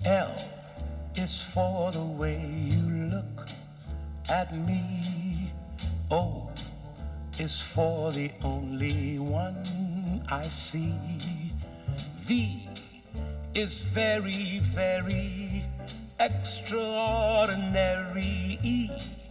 L is for the way you look at me. O is for the only one I see. V is very, very extraordinary. E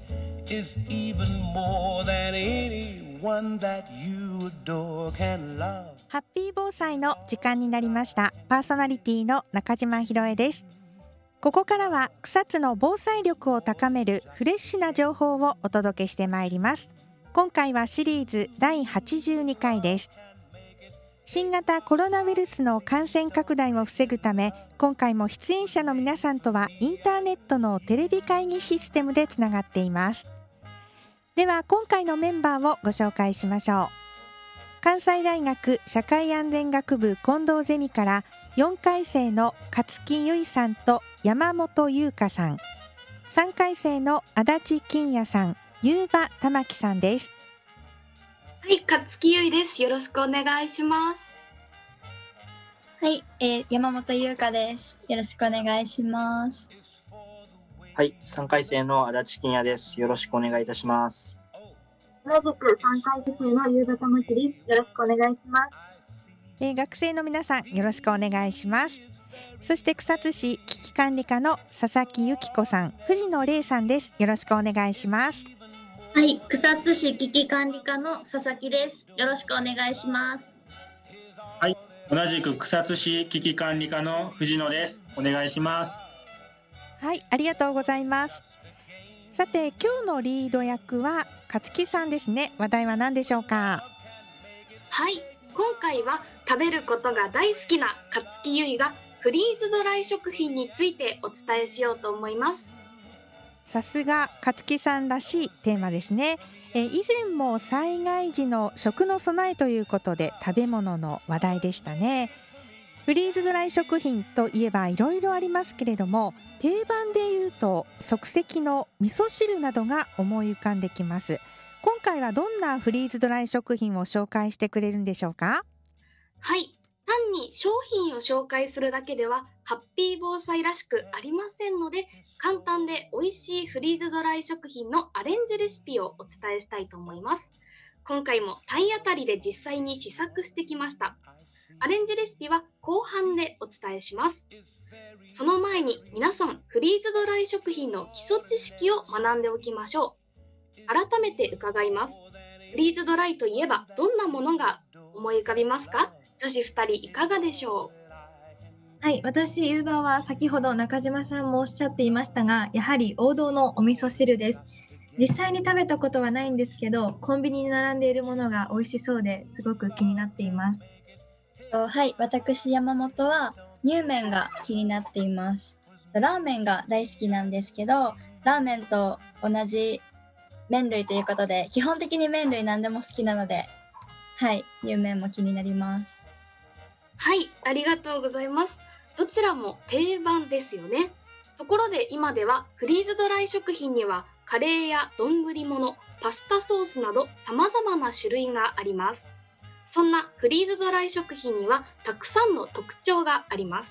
is even more than anyone that you adore can love. ハッピー防災の時間になりました。パーソナリティの中島ひろえです。ここからは草津の防災力を高めるフレッシュな情報をお届けしてまいります。今回はシリーズ第82回です。新型コロナウイルスの感染拡大を防ぐため、今回も出演者の皆さんとはインターネットのテレビ会議システムでつながっています。では今回のメンバーをご紹介しましょう。関西大学社会安全学部近藤ゼミから4回生の勝木由衣さんと山本優香さん、3回生の足立金也さん、遊馬玉木さんです。 はい、勝木由衣です。よろしくお願いします。 はい、山本優香です。よろしくお願いします。 はい、3回生の足立金也です。よろしくお願いいたします。 同じく3回生の遊馬玉木です。よろしくお願いします。 学生の皆さんよろしくお願いします。そして草津市危機管理課の佐々木由紀子さん、藤野玲さんです。よろしくお願いします。 はい、草津市危機管理課の佐々木です。よろしくお願いします。 はい、同じく草津市危機管理課の藤野です。お願いします。 はい、ありがとうございます。さて今日のリード役は勝木さんですね。話題は何でしょうか？ はい、今回は食べることが大好きな勝木由衣がフリーズドライ食品についてお伝えしようと思います。 さすが勝木さんらしいテーマですね。以前も災害時の食の備えということで食べ物の話題でしたね。フリーズドライ食品といえばいろいろありますけれども、定番でいうと即席の味噌汁などが思い浮かんできます。今回はどんなフリーズドライ食品を紹介してくれるんでしょうか？ はい、単に商品を紹介するだけではハッピー防災らしくありませんので、簡単で美味しいフリーズドライ食品のアレンジレシピをお伝えしたいと思います。今回も体当たりで実際に試作してきました。アレンジレシピは後半でお伝えします。その前に皆さんフリーズドライ食品の基礎知識を学んでおきましょう。改めて伺います。フリーズドライといえばどんなものが思い浮かびますか？女子2人いかがでしょう？ はい、私遊馬は先ほど中島さんもおっしゃっていましたが、やはり王道のお味噌汁です。実際に食べたことはないんですけど、コンビニに並んでいるものが美味しそうですごく気になっています。 はい、私山本は乳麺が気になっています。ラーメンが大好きなんですけど、ラーメンと同じ麺類ということで、基本的に麺類何でも好きなので、はい、乳麺も気になります。 はい、ありがとうございます。どちらも定番ですよね。ところで今ではフリーズドライ食品にはカレーや丼物、パスタソースなど様々な種類があります。そんなフリーズドライ食品にはたくさんの特徴があります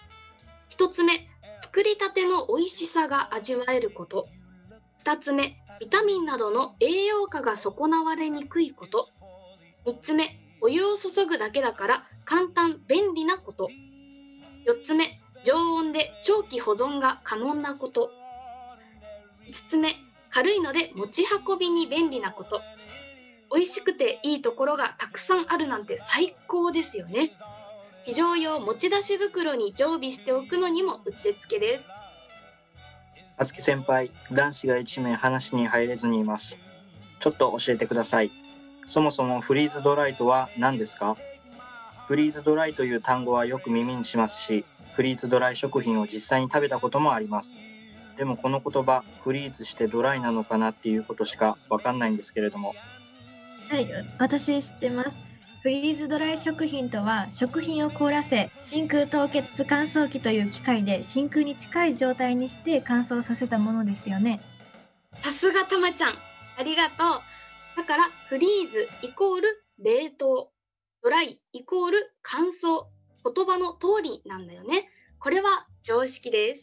。1つ目、作りたての美味しさが味わえること。2つ目、ビタミンなどの栄養価が損なわれにくいこと。3つ目、お湯を注ぐだけだから簡単便利なこと。4つ目、常温で長期保存が可能なこと。5つ目、軽いので持ち運びに便利なこと。美味しくていいところがたくさんあるなんて最高ですよね。非常用持ち出し袋に常備しておくのにもうってつけです。 あつき先輩、男子が1名話に入れずにいます。ちょっと教えてください。そもそもフリーズドライとは何ですか？フリーズドライという単語はよく耳にしますし、フリーズドライ食品を実際に食べたこともあります。でもこの言葉、フリーズしてドライなのかなっていうことしかわかんないんですけれども。 はい、私知ってます。フリーズドライ食品とは、食品を凍らせ真空凍結乾燥機という機械で真空に近い状態にして乾燥させたものですよね。 さすがたまちゃん、ありがとう。だからフリーズイコール冷凍、ドライイコール乾燥、言葉の通りなんだよね。これは常識です。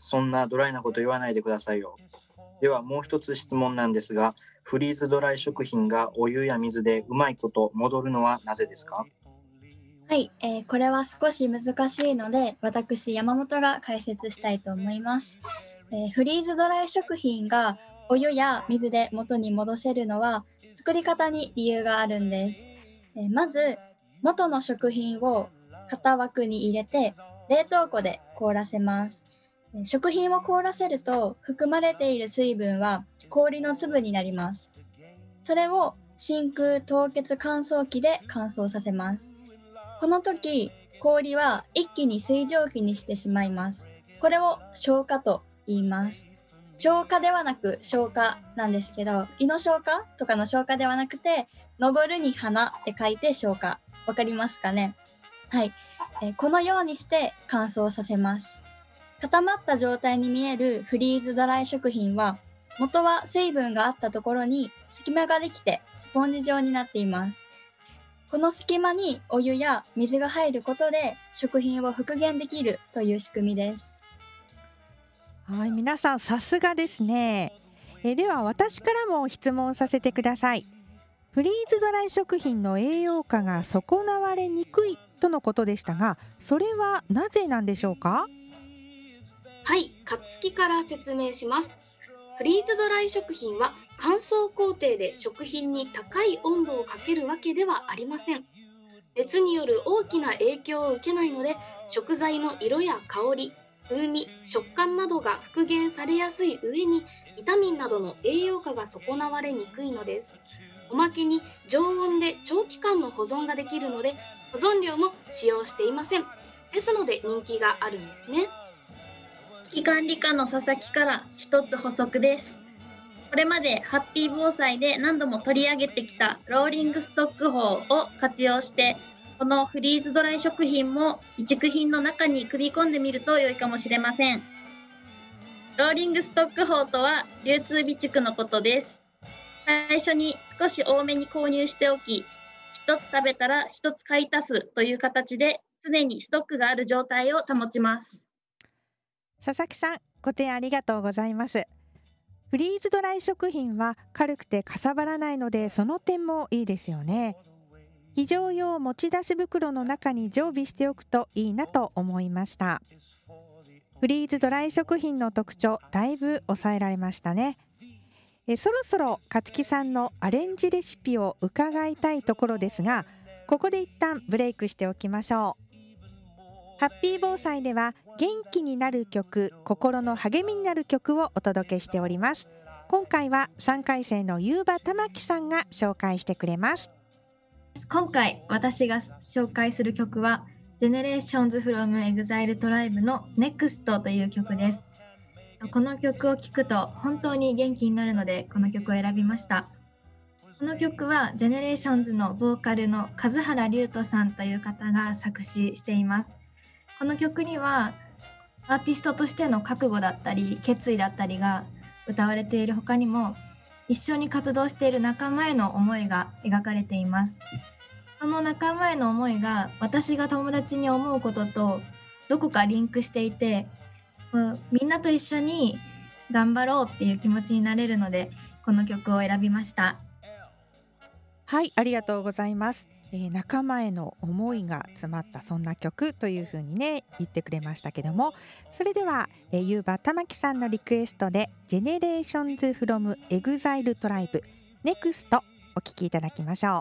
そんなドライなこと言わないでくださいよ。ではもう一つ質問なんですが、フリーズドライ食品がお湯や水でうまいこと戻るのはなぜですか？ はい、これは少し難しいので、私山本が解説したいと思います。フリーズドライ食品がお湯や水で元に戻せるのは作り方に理由があるんです。まず元の食品を型枠に入れて冷凍庫で凍らせます。食品を凍らせると含まれている水分は氷の粒になります。それを真空凍結乾燥機で乾燥させます。この時、氷は一気に水蒸気にしてしまいます。これを昇華と言います。昇華ではなく昇華なんですけど、胃の消化とかの消化ではなくて、昇るに花って書いて昇華。わかりますかね？はい、このようにして乾燥させます。固まった状態に見えるフリーズドライ食品は、元は水分があったところに隙間ができてスポンジ状になっています。この隙間にお湯や水が入ることで食品を復元できるという仕組みです。 はい、皆さんさすがですね。では私からも質問させてください。フリーズドライ食品の栄養価が損なわれにくいとのことでしたが、それはなぜなんでしょうか？ はい、勝木から説明します。フリーズドライ食品は乾燥工程で食品に高い温度をかけるわけではありません。熱による大きな影響を受けないので、食材の色や香り、風味、食感などが復元されやすい上に、ビタミンなどの栄養価が損なわれにくいのです。おまけに常温で長期間の保存ができるので、保存料も使用していません。ですので人気があるんですね。 危機管理課の佐々木から一つ補足です。これまでハッピー防災で何度も取り上げてきたローリングストック法を活用して、このフリーズドライ食品も備蓄品の中に組み込んでみると良いかもしれません。ローリングストック法とは流通備蓄のことです。最初に少し多めに購入しておき、一つ食べたら一つ買い足すという形で常にストックがある状態を保ちます。 佐々木さん、ご提案ありがとうございます。フリーズドライ食品は軽くてかさばらないので、その点もいいですよね。非常用持ち出し袋の中に常備しておくといいなと思いました。フリーズドライ食品の特徴、だいぶ抑えられましたね。そろそろ勝木さんのアレンジレシピを伺いたいところですが、ここで一旦ブレイクしておきましょう。ハッピー防災では元気になる曲、心の励みになる曲をお届けしております。今回は3回生のゆうばたまきさんが紹介してくれます。 今回私が紹介する曲は Generations from Exile Tribe の NEXT という曲です。この曲を聴くと本当に元気になるので、この曲を選びました。この曲は Generations のボーカルの数原龍斗さんという方が作詞しています。この曲にはアーティストとしての覚悟だったり決意だったりが歌われている他にも、一緒に活動している仲間への思いが描かれています。その仲間への思いが私が友達に思うこととどこかリンクしていて、みんなと一緒に頑張ろうっていう気持ちになれるので、この曲を選びました。 はい、ありがとうございます。仲間への思いが詰まったそんな曲というふうにね言ってくれましたけども、それではゆうばたまきさんのリクエストで Generations from Exile Tribe NEXT お聴きいただきましょう。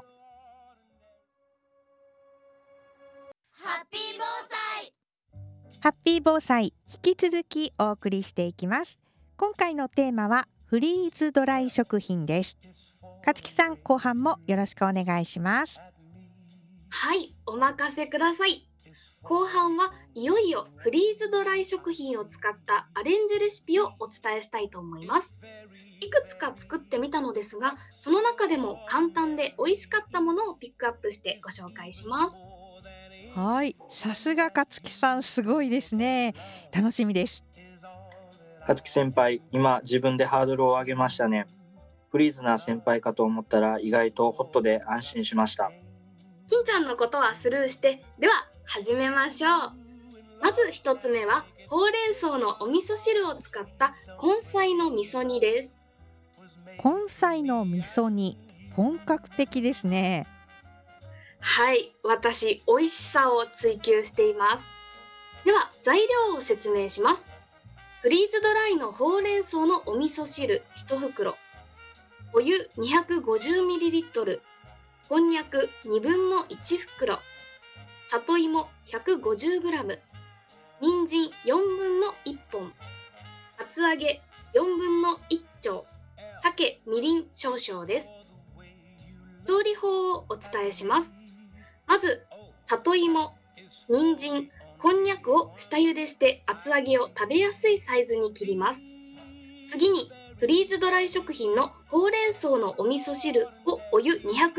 ハッピー防災、 ハッピー防災、引き続きお送りしていきます。今回のテーマはフリーズドライ食品です。勝木さん、後半もよろしくお願いします。 はい、お任せください。後半はいよいよフリーズドライ食品を使ったアレンジレシピをお伝えしたいと思います。いくつか作ってみたのですが、その中でも簡単で美味しかったものをピックアップしてご紹介します。 はい、さすが勝木さん、すごいですね。楽しみです。 勝木先輩、今自分でハードルを上げましたね。フリーズな先輩かと思ったら意外とホットで安心しました。 金ちゃんのことはスルーして、では始めましょう。ままず1つ目はほうれん草のお味噌汁を使った根菜の味噌煮です。 根菜の味噌煮、本格的ですね。 はい、私美味しさを追求しています。では材料を説明します。フリーズドライのほうれん草のお味噌汁1袋、お湯 250ml、 こんにゃく1/2袋、里芋 150g、 人参1/4本、厚揚げ1/4丁、酒みりん少々です。調理法をお伝えします。まず里芋、人参、こんにゃくを下茹でして厚揚げを食べやすいサイズに切ります。次にフリーズドライ食品のほうれん草のお味噌汁をお湯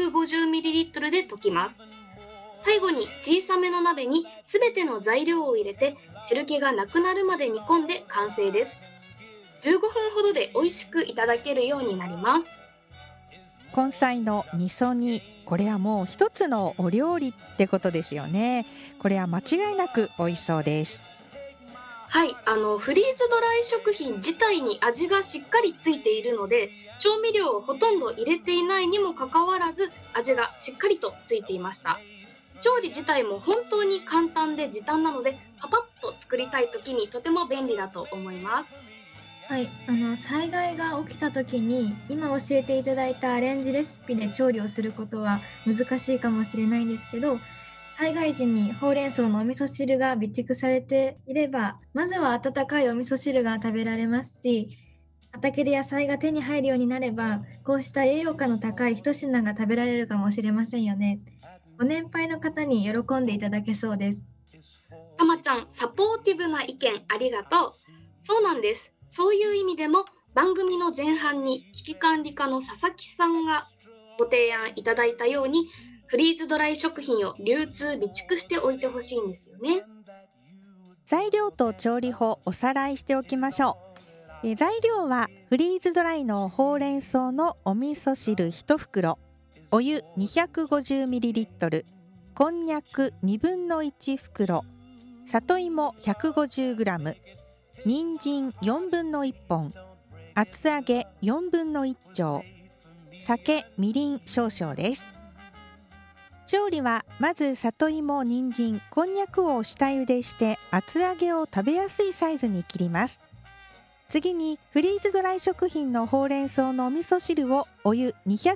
250ml で溶きます。最後に小さめの鍋にすべての材料を入れて汁気がなくなるまで煮込んで完成です。15分ほどで美味しくいただけるようになります。 根菜の味噌煮、これはもう一つのお料理ってことですよね。これは間違いなく美味しそうです。 はい、フリーズドライ食品自体に味がしっかりついているので、調味料をほとんど入れていないにもかかわらず味がしっかりとついていました。調理自体も本当に簡単で時短なので、パパッと作りたい時にとても便利だと思います。 はい、災害が起きた時に今教えていただいたアレンジレシピで調理をすることは難しいかもしれないんですけど、災害時にほうれん草のお味噌汁が備蓄されていれば、まずは温かいお味噌汁が食べられますし、畑で野菜が手に入るようになれば、こうした栄養価の高い一品が食べられるかもしれませんよね。ご年配の方に喜んでいただけそうです。 たまちゃん、サポーティブな意見ありがとう。そうなんです。そういう意味でも番組の前半に危機管理課の佐々木さんがご提案いただいたように、フリーズドライ食品を流通備蓄しておいてほしいんですよね。 材料と調理法おさらいしておきましょう。材料はフリーズドライのほうれん草のお味噌汁1袋、お湯 250ml、 こんにゃく1/2袋、里芋 150g、人参1/4本、厚揚げ1/4丁、酒みりん少々です。調理はまず里芋、人参、こんにゃくを下茹でして厚揚げを食べやすいサイズに切ります。次にフリーズドライ食品のほうれん草のお味噌汁をお湯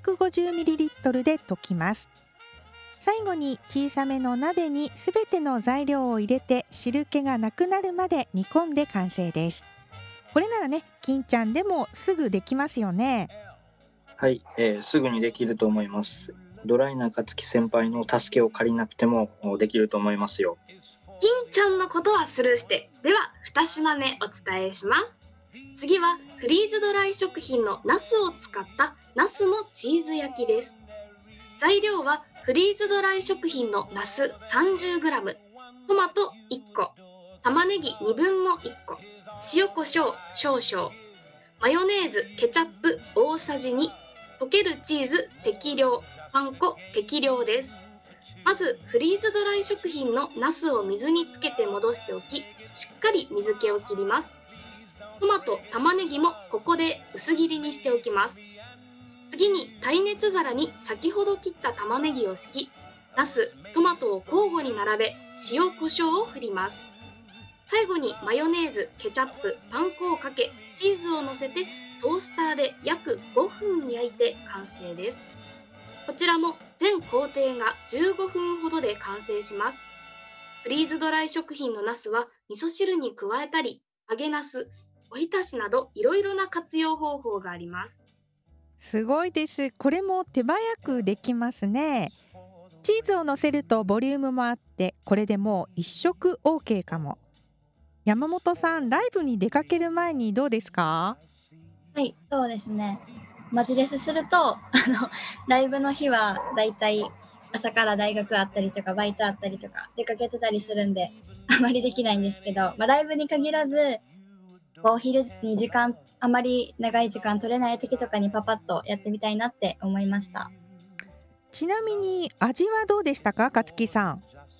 250ml で溶きます。最後に小さめの鍋にすべての材料を入れて汁気がなくなるまで煮込んで完成です。これならね、金ちゃんでもすぐできますよね。 はい、すぐにできると思います。ドライな勝木先輩の助けを借りなくてもできると思いますよ。 金ちゃんのことはスルーして、では2品目お伝えします。次はフリーズドライ食品のナスを使ったナスのチーズ焼きです。材料はフリーズドライ食品のナス 30g、 トマト1個、玉ねぎ1/2個、塩コショウ少々、マヨネーズ、ケチャップ大さじ2、溶けるチーズ適量、パン粉適量です。まずフリーズドライ食品のナスを水につけて戻しておき、しっかり水気を切ります。トマト、玉ねぎもここで薄切りにしておきます。次に耐熱皿に先ほど切った玉ねぎを敷き、ナス、トマトを交互に並べ、塩コショウを振ります。最後にマヨネーズ、ケチャップ、パン粉をかけ、チーズを乗せてトースターで約5分焼いて完成です。こちらも全工程が15分ほどで完成します。フリーズドライ食品のナスは味噌汁に加えたり、揚げナス、おひたしなどいろいろな活用方法があります。 すごいです。これも手早くできますね。チーズを乗せるとボリュームもあって、これでもう一食 OK かも。山本さん、ライブに出かける前にどうですか？ はい、そうですね。マジレスするとライブの日はだいたい朝から大学あったりとかバイトあったりとか出かけてたりするんであまりできないんですけど、ライブに限らずお昼にあまり長い時間取れない時とかにパパッとやってみたいなって思いました。 ちなみに味はどうでしたか、勝木さん？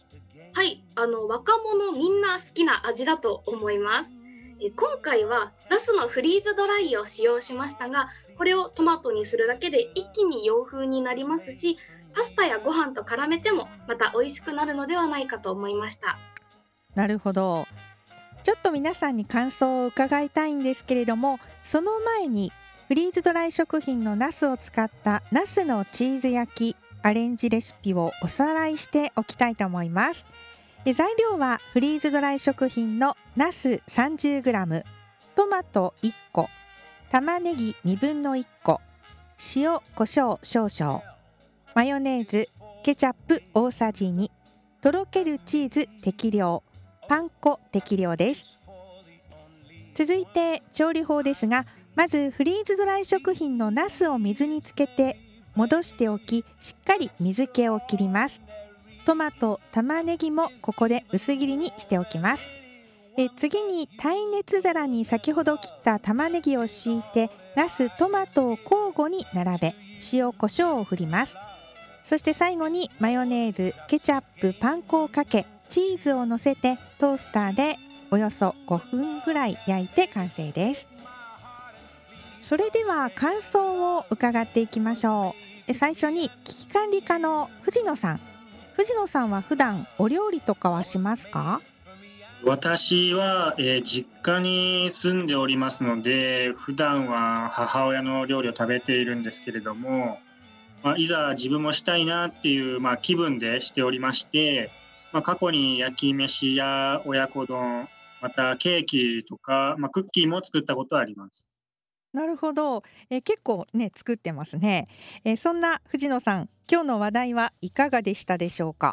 はい、若者みんな好きな味だと思います。今回はナスのフリーズドライを使用しましたが、これをトマトにするだけで一気に洋風になりますし、パスタやご飯と絡めてもまた美味しくなるのではないかと思いました。 なるほど。ちょっと皆さんに感想を伺いたいんですけれども、その前にフリーズドライ食品のナスを使ったナスのチーズ焼きアレンジレシピをおさらいしておきたいと思います。材料はフリーズドライ食品のナス 30g、 トマト1個、玉ねぎ1/2個、塩コショウ少々、マヨネーズ、ケチャップ大さじ2、とろけるチーズ適量、パン粉適量です。続いて調理法ですが、まずフリーズドライ食品のナスを水につけて戻しておき、しっかり水気を切ります。トマト、玉ねぎもここで薄切りにしておきます。次に耐熱皿に先ほど切った玉ねぎを敷いて、ナス、トマトを交互に並べ、塩コショウを振ります。そして最後にマヨネーズ、ケチャップ、パン粉をかけ、チーズを乗せてトースターでおよそ5分ぐらい焼いて完成です。それでは感想を伺っていきましょう。最初に危機管理課の藤野さんは普段お料理とかはしますか？ 私は、実家に住んでおりますので、普段は母親の料理を食べているんですけれども、いざ自分もしたいなっていう、気分でしておりまして、過去に焼き飯や親子丼、またケーキとか、クッキーも作ったことはあります。 なるほど、結構ね作ってますね。そんな藤野さん、今日の話題はいかがでしたでしょうか？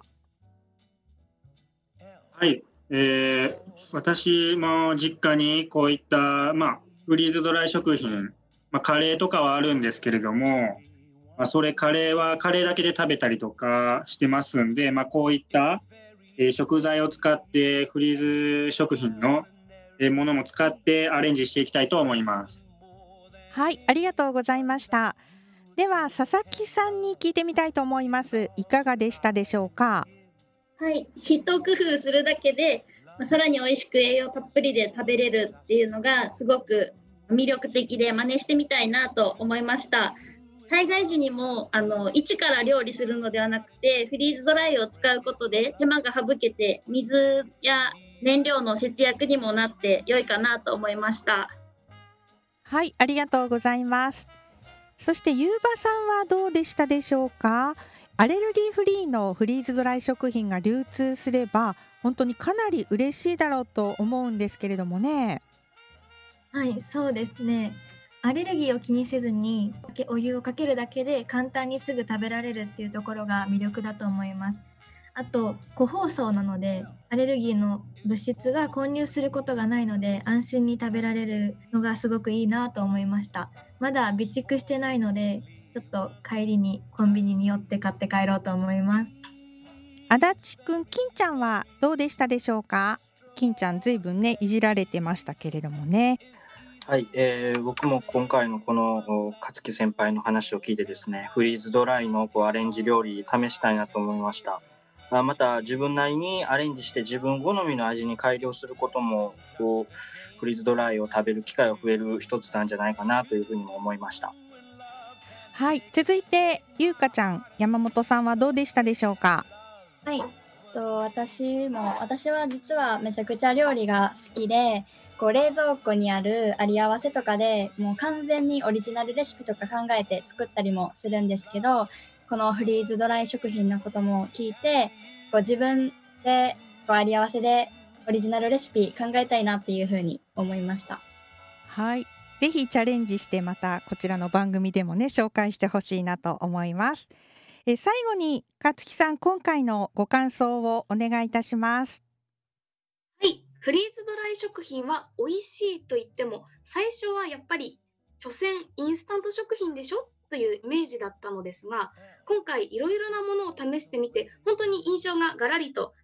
はい、私も実家にこういった、フリーズドライ食品、カレーとかはあるんですけれども、カレーはカレーだけで食べたりとかしてますんで、こういった、食材を使ってフリーズ食品のものも使ってアレンジしていきたいと思います。 はい、ありがとうございました。では佐々木さんに聞いてみたいと思います。いかがでしたでしょうか？ はい、一工夫するだけで、さらに美味しく栄養たっぷりで食べれるっていうのがすごく魅力的で、真似してみたいなと思いました。災害時にも一から料理するのではなくて、フリーズドライを使うことで手間が省けて、水や燃料の節約にもなって良いかなと思いました。 はい、ありがとうございます。そしてゆうばさんはどうでしたでしょうか？アレルギーフリーのフリーズドライ食品が流通すれば本当にかなり嬉しいだろうと思うんですけれどもね。 はい、そうですね。アレルギーを気にせずにお湯をかけるだけで簡単にすぐ食べられるっていうところが魅力だと思います。あと個包装なのでアレルギーの物質が混入することがないので、安心に食べられるのがすごくいいなと思いました。まだ備蓄してないので、ちょっと帰りにコンビニに寄って買って帰ろうと思います。 足立くん、金ちゃんはどうでしたでしょうか？金ちゃんずいぶんねいじられてましたけれどもね。 はい、僕も今回のこの勝木先輩の話を聞いてですね、フリーズドライのアレンジ料理試したいなと思いました。また自分なりにアレンジして自分好みの味に改良することもフリーズドライを食べる機会が増える一つなんじゃないかなというふうにも思いました。 はい、続いてゆうかちゃん、山本さんはどうでしたでしょうか？ はい、私は実はめちゃくちゃ料理が好きで、冷蔵庫にあるあり合わせとかでもう完全にオリジナルレシピとか考えて作ったりもするんですけど、このフリーズドライ食品のことも聞いて、自分であり合わせでオリジナルレシピ考えたいなっていうふうに思いました。 はい、ぜひチャレンジしてまたこちらの番組でもね紹介してほしいなと思います。最後に勝木さん、今回のご感想をお願いいたします。 はい、フリーズドライ食品は美味しいと言っても、最初はやっぱり所詮インスタント食品でしょというイメージだったのですが、今回いろいろなものを試してみて、本当に印象がガラリと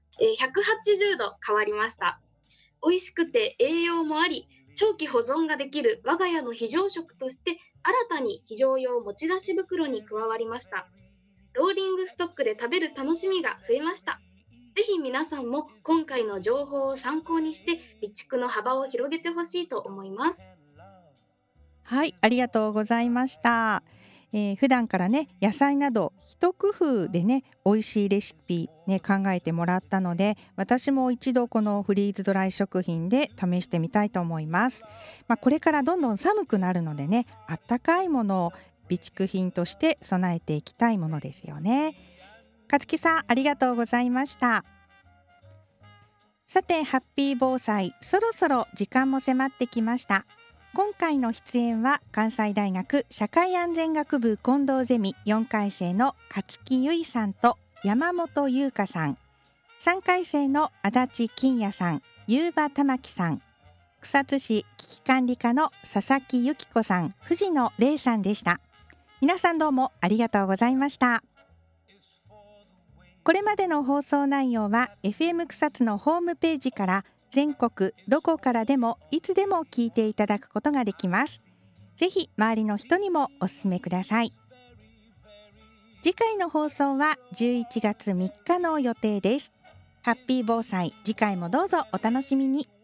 180度変わりました。美味しくて栄養もあり、長期保存ができる我が家の非常食として新たに非常用持ち出し袋に加わりました。ローリングストックで食べる楽しみが増えました。 ぜひ皆さんも今回の情報を参考にして備蓄の幅を広げてほしいと思います。 はい、ありがとうございました。普段からね、野菜など一工夫でね、美味しいレシピね、考えてもらったので、私も一度このフリーズドライ食品で試してみたいと思います。これからどんどん寒くなるのでね、あったかいものを備蓄品として備えていきたいものですよね。かつきさん、ありがとうございました。さて、ハッピー防災、そろそろ時間も迫ってきました。今回の出演は関西大学社会安全学部近藤ゼミ4回生の勝木由衣さんと山本優香さん、3回生の足立金也さん、遊場玉木さん、草津市危機管理課の佐々木由紀子さん、藤野玲さんでした。皆さんどうもありがとうございました。これまでの放送内容は FM 草津のホームページから全国どこからでもいつでも聞いていただくことができます。ぜひ周りの人にもお勧めください。次回の放送は11月3日の予定です。ハッピー防災、次回もどうぞお楽しみに。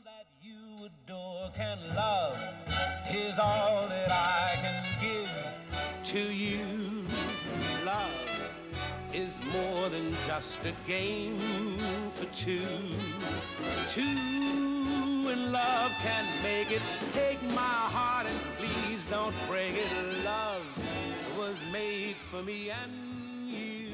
Is more than just a game for two. Two in love can make it. Take my heart and please don't break it. Love was made for me and you.